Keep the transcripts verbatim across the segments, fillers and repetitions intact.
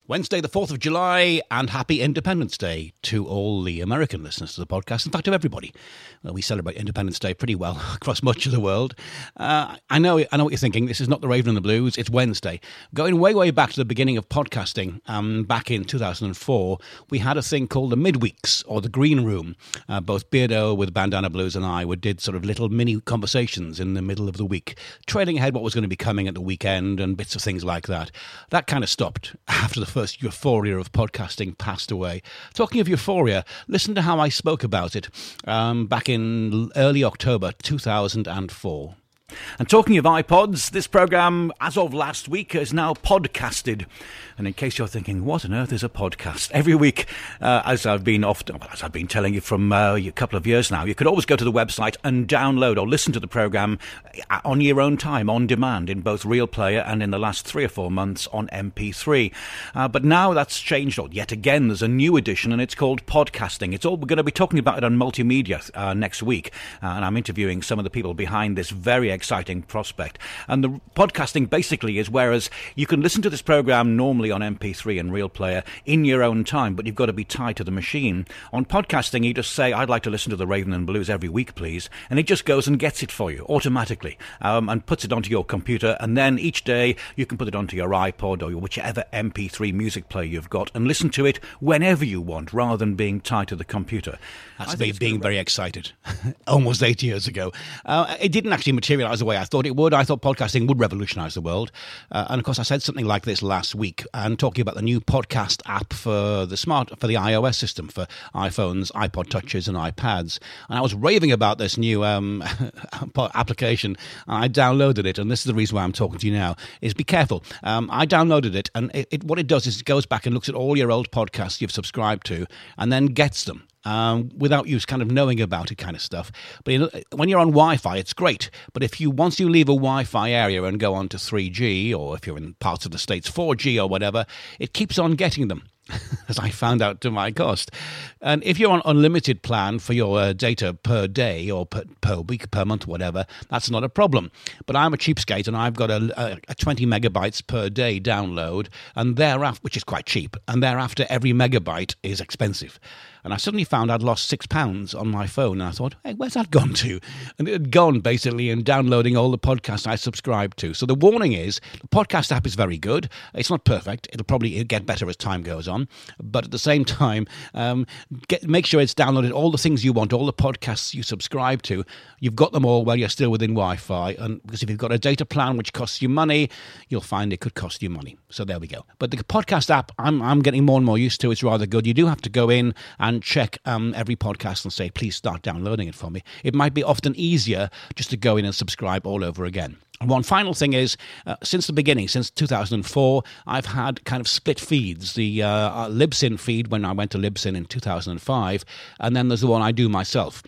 Wednesday, the fourth of July, and happy Independence Day to all the American listeners to the podcast. In fact, to everybody. Well, we celebrate Independence Day pretty well across much of the world. Uh, I know I know what you're thinking. This is not the Raven and the Blues. It's Wednesday. Going way, way back to the beginning of podcasting, um, back in two thousand four, we had a thing called the Midweeks, or the Green Room. Uh, both Beardo with Bandana Blues and I would did sort of little mini conversations in the middle of the week, trailing ahead what was going to be coming at the weekend and bits of things like that. That kind of stopped after the first first euphoria of podcasting passed away. Talking of euphoria, listen to how I spoke about it um, back in early October two thousand four. And talking of iPods, this programme, as of last week, is now podcasted. And in case you're thinking, what on earth is a podcast? Every week, uh, as I've been often, well, as I've been telling you from uh, a couple of years now, you could always go to the website and download or listen to the programme on your own time, on demand, in both Real Player and in the last three or four months on M P three. Uh, but now that's changed. Or yet again, there's a new edition, and it's called podcasting. It's all we're going to be talking about it on Multimedia uh, next week, uh, and I'm interviewing some of the people behind this very exciting prospect. And the podcasting basically is whereas you can listen to this programme normally on M P three and Real Player in your own time, but you've got to be tied to the machine. On podcasting, you just say, I'd like to listen to the Raven and Blues every week, please, and it just goes and gets it for you automatically um, and puts it onto your computer, and then each day you can put it onto your iPod or whichever M P three music player you've got and listen to it whenever you want, rather than being tied to the computer. That's me being very excited. Almost eight years ago. Uh, it didn't actually materialise the way I thought it would. I thought podcasting would revolutionise the world. Uh, and of course, I said something like this last week, and talking about the new podcast app for the smart, for the iOS system, for iPhones, iPod Touches, and iPads. And I was raving about this new um, application. And I downloaded it, and this is the reason why I'm talking to you now, is be careful. Um, I downloaded it, and it, it, what it does is it goes back and looks at all your old podcasts you've subscribed to, and then gets them. Um, without you kind of knowing about it kind of stuff. But you know, when you're on Wi-Fi, it's great. But if you once you leave a Wi-Fi area and go on to three G, or if you're in parts of the States four G or whatever, it keeps on getting them. As I found out to my cost. And if you're on unlimited plan for your uh, data per day or per, per week, per month, whatever, that's not a problem. But I'm a cheapskate, and I've got a, a, a twenty megabytes per day download, and thereafter, which is quite cheap, and thereafter every megabyte is expensive. And I suddenly found I'd lost six pounds on my phone, and I thought, hey, where's that gone to? And it had gone, basically, in downloading all the podcasts I subscribed to. So the warning is, the podcast app is very good. It's not perfect. It'll probably get better as time goes on. But at the same time, um, get, make sure it's downloaded all the things you want, all the podcasts you subscribe to. You've got them all while you're still within Wi-Fi. And because if you've got a data plan which costs you money, you'll find it could cost you money. So there we go. But the podcast app, I'm, I'm getting more and more used to. It's rather good. You do have to go in and and check um, every podcast and say, please start downloading it for me. It might be often easier just to go in and subscribe all over again. And one final thing is, uh, since the beginning, since two thousand four, I've had kind of split feeds. The uh, Libsyn feed when I went to Libsyn in two thousand five, and then there's the one I do myself.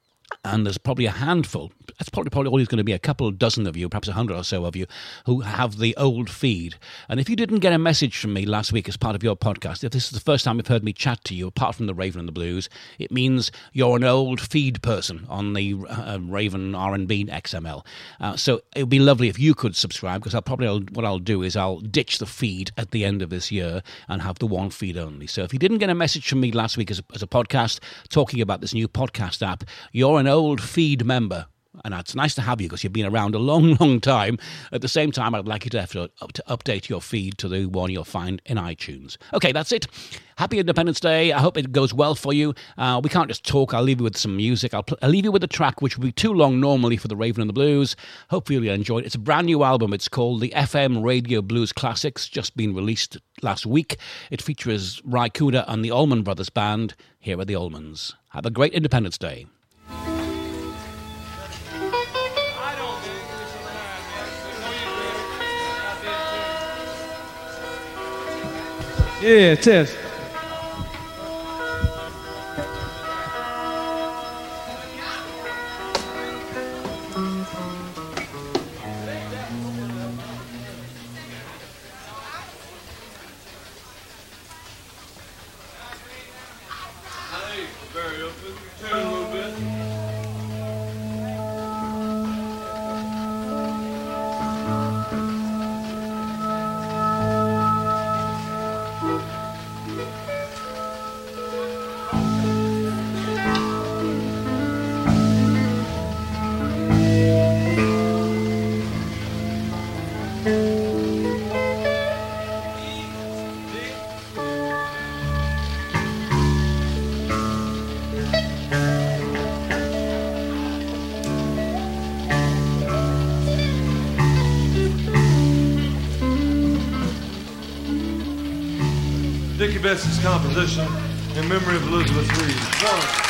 And there's probably a handful, that's probably, probably always going to be a couple dozen of you, perhaps a hundred or so of you, who have the old feed. And if you didn't get a message from me last week as part of your podcast, if this is the first time you've heard me chat to you, apart from the Raven and the Blues, it means you're an old feed person on the uh, Raven R and B X M L. Uh, so it would be lovely if you could subscribe, because I'll probably, I'll, what I'll do is I'll ditch the feed at the end of this year and have the one feed only. So if you didn't get a message from me last week as a, as a podcast talking about this new podcast app, you're an old feed member, and it's nice to have you because you've been around a long, long time. At the same time, I'd like you to have to, to update your feed to the one you'll find in iTunes. Okay, that's it. Happy Independence Day. I hope it goes well for you. Uh, we can't just talk. I'll leave you with some music. I'll, pl- I'll leave you with a track which will be too long normally for the Raven and the Blues. Hopefully you'll enjoy it. It's a brand new album. It's called the F M Radio Blues Classics, just been released last week. It features Ry Cooder and the Allman Brothers Band. Here are the Allmans. Have a great Independence Day. Yeah, test. Very open. Turn a little bit. Dickie Betts' composition in memory of Elizabeth Reed. One.